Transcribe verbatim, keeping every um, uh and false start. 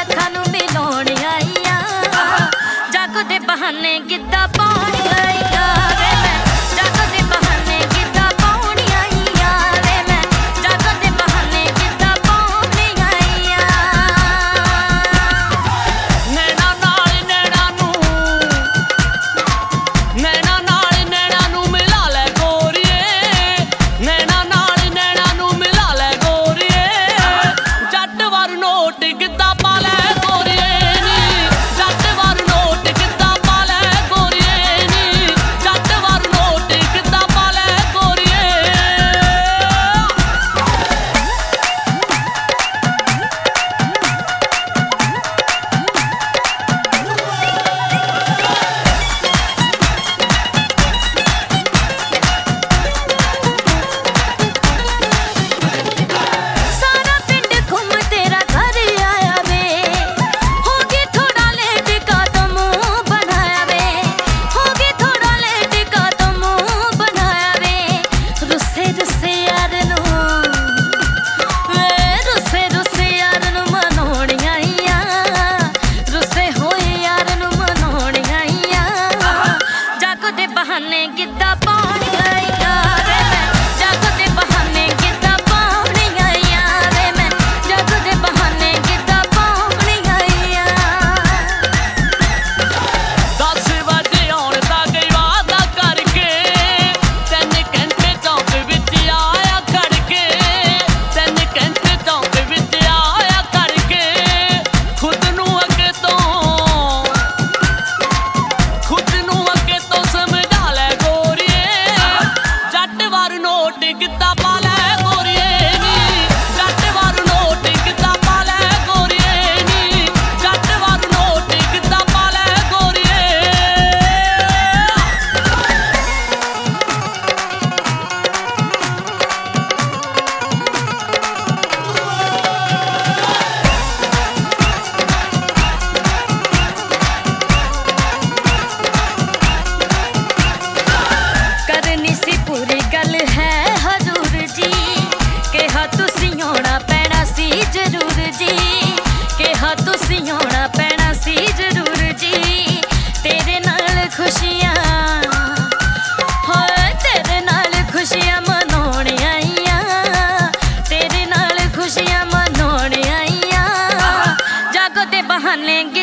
ਅੱਖਾਂ ਨੂੰ ਮਿਲਾਉਣ ਆਈ ਆ ਜਾਗੋ ਦੇ ਬਹਾਨੇ ਗਿੱਧਾ ਪਾਉਣ ਆਈ ਆ ਵੇ ਮੈਂ ਜਾਗੋ ਦੇ ਬਹਾਨੇ ਗਿੱਧਾ ਪਾਉਣ ਆਈ ਆ ਵੇ ਮੈਂ ਜਾਗੋ ਦੇ ਬਹਾਨੇ ਗਿੱਧਾ ਪਾਉਣ ਆਈ ਆ ਨੈਣਾ ਨਾਲ ਨੈਣਾ ਨੂੰ ਨੈਣਾ ਨਾਲ ਨੈਣਾ ਨੂੰ ਮਿਲਾ ਲੈ ਗੋਰੀਏ ਨੈਣਾ ਨਾਲ ਨੈਣਾ ਨੂੰ ਮਿਲਾ ਲੈ ਗੋਰੀਏ ਜੱਟ ਵਾਰ ਨੋਟ ਗਿੱਧਾ ਪਾ ਲੈ ਗੋਰੀਏ ਨੀ ਜੱਟ ਵਾਰ ਨੋਟ ਗਿੱਧਾ ਪਾ ਲੈ ਗੋਰੀਏ ਨੀ ਜੱਟ ਵਾਰ ਨੋਟ ਗਿੱਧਾ ਪਾ ਲੈ ਗੋਰੀਏ ਸਾਰਾ ਪਿੰਡ ਘੁੰਮ ਤੇਰਾ ਘਰ ਆਇਆ ਵੇ ਹੋ ਗਈ ਥੋੜਾ ਲੇਟ ਕਦਮ ਬਣਾਇਆ ਵੇ ਹੋ ਗਈ ਥੋੜਾ ਲੇਟ ਕਦਮ ਬਣਾਇਆ ਵੇ ਰੁੱਸੇ ਰੁੱਸੇ ਯਾਰ ਨੂੰ ਵੇ ਰੁੱਸੇ ਰੁੱਸੇ ਯਾਰ ਨੂੰ ਮਨਾਉਣ ਆਈ ਆ ਰੁੱਸੇ ਹੋਏ ਯਾਰ ਨੂੰ ਮਨਾਉਣ ਆਈ ਆ ਜਾਗੋ ਦੇ ਬਹਾਨੇ ਗਿੱਧਾ ਪਾਉਣ ਆਈ ਆ ਵੇ ਮੈਂ ਜਾਗੋ ਦੇ ਬਹਾਨੇ ਗਿੱਧਾ ਪਾਉਣ ਆਈ ਆ ਵੇ ਮੈਂ ਜਾਗੋ ਦੇ ਬਹਾਨੇ ਗਿੱਧਾ ਪਾਉਣ ਆਈ ਆ ਦਸ ਵਜੇ ਆਉਣ ਦਾ ਗਈ ਵਾਦਾ ਕਰਕੇ ਤਿੰਨ ਘੰਟੇ ਚੌਂਕ ਵਿੱਚ ਆਇਆ ਖੜ ਕੇ ਤਿੰਨ ਘੰਟੇ ਚੌਂਕ ਵਿੱਚ ਆਇਆ ਖੜ ਕੇ ਖੁਦ ਨੂੰ ਅੱਗੇ ਤੋਂ ਖੁਦ ਨੂੰ ਅੱਗੇ ਤੋਂ ਸਮਝਾ ਲੈ ਗੋਰੀਏ ਜੱਟ ਵਾਰ ਨੋਟ ਗਿੱਧਾ ਪਾ ਲੈ ਗੋਰੀਏ ਨੀ ਜੱਟ ਵਾਰ ਨੋਟ ਗਿੱਧਾ ਪਾ ਲੈ ਗੋਰੀਏ ਨੀ ਜੱਟ ਵਾਰ ਨੋਟ ਗਿੱਧਾ ਪਾ ਲੈ ਗੋਰੀਏ ਕਰਨੀ ਸੀ ਪੂਰੀ ਗੱਲ ਹੈ ਹਜ਼ੂਰ ਜੀ ਕਿਹਾ ਤੁਸੀਂ ਆਉਣਾ ਪੈਣਾ ਸੀ ਜ਼ਰੂਰ ਜੀ ਕਿਹਾ ਤੁਸੀਂ ਆਉਣਾ ਪੈਣਾ ਸੀ ਜ਼ਰੂਰ ਜੀ ਤੇਰੇ ਨਾਲ ਖੁਸ਼ੀਆਂ ਹੋਏ ਤੇਰੇ ਨਾਲ ਖੁਸ਼ੀਆਂ ਮਨਾਉਣ ਆਈ ਆ ਤੇਰੇ ਨਾਲ ਖੁਸ਼ੀਆਂ ਮਨਾਉਣ ਆਈ ਆ ਜਾਗੋ ਦੇ ਬਹਾਨੇ